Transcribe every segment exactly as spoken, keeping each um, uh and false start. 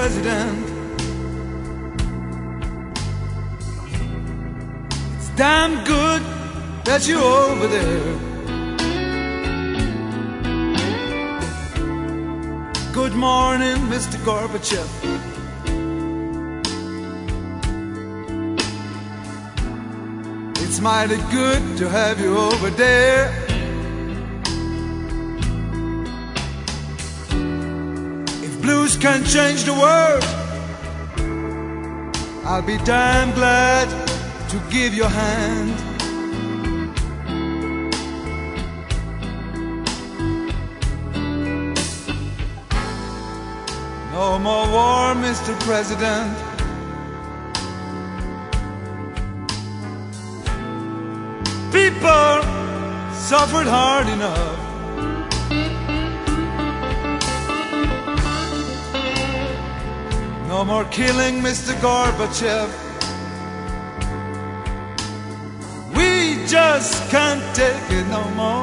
President. It's damn good that you're over there. Good morning, Mister Gorbachev. It's mighty good to have you over there. If blues can change the world, I'll be damn glad to give you a hand. No more war, Mister President. People suffered hard enough. No more killing, Mister Gorbachev. We just can't take it no more.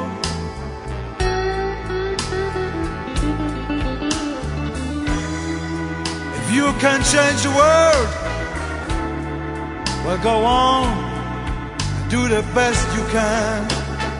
If you can change the world, well, go on. Do the best you can.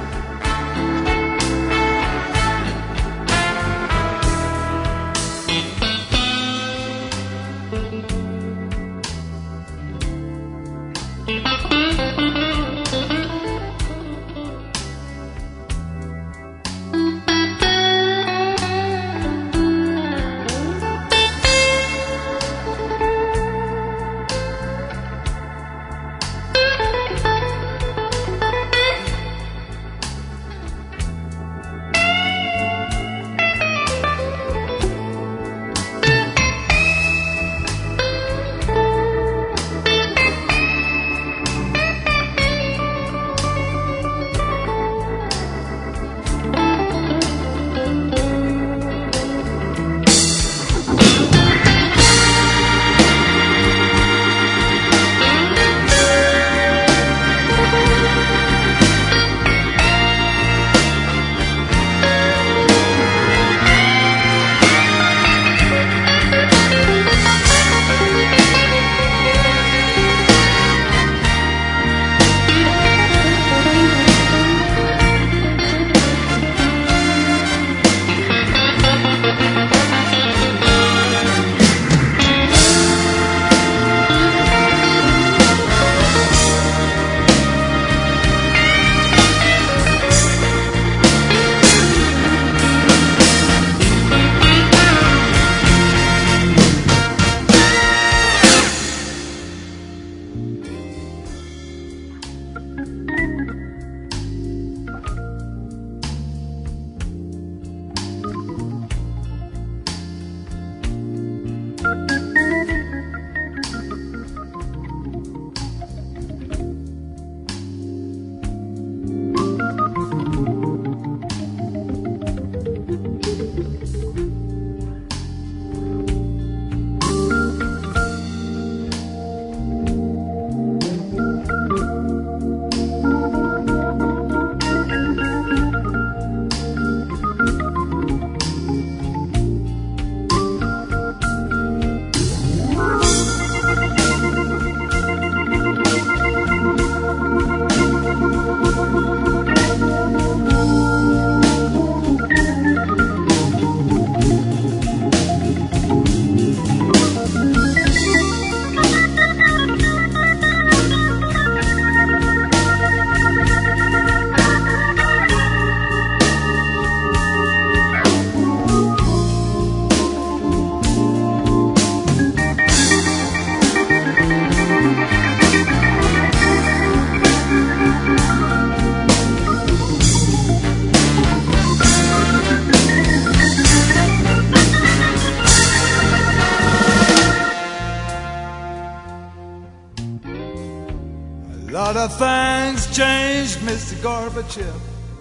lot of things changed, Mister Gorbachev.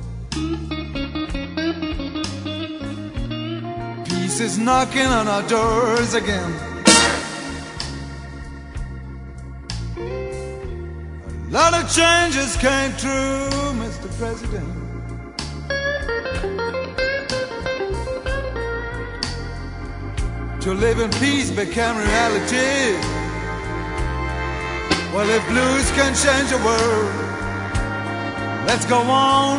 Peace is knocking on our doors again. A lot of changes came true, Mister President. to live in peace became reality. Well, if blues can change the world, let's go on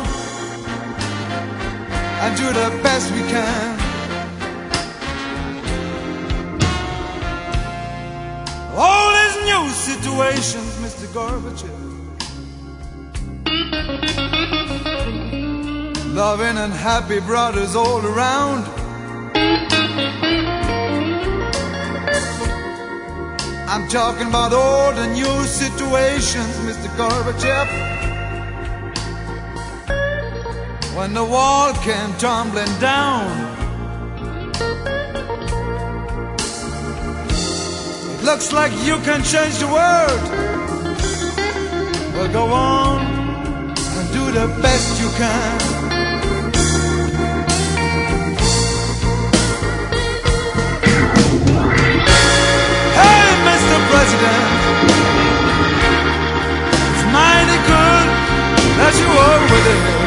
and do the best we can. All these new situations, Mister Gorbachev, loving and happy brothers all around. I'm talking about all the new situations, Mister Gorbachev, when the wall came tumbling down. It looks like you can change the world. Well, go on and do the best you can. President, it's mighty good that you over there.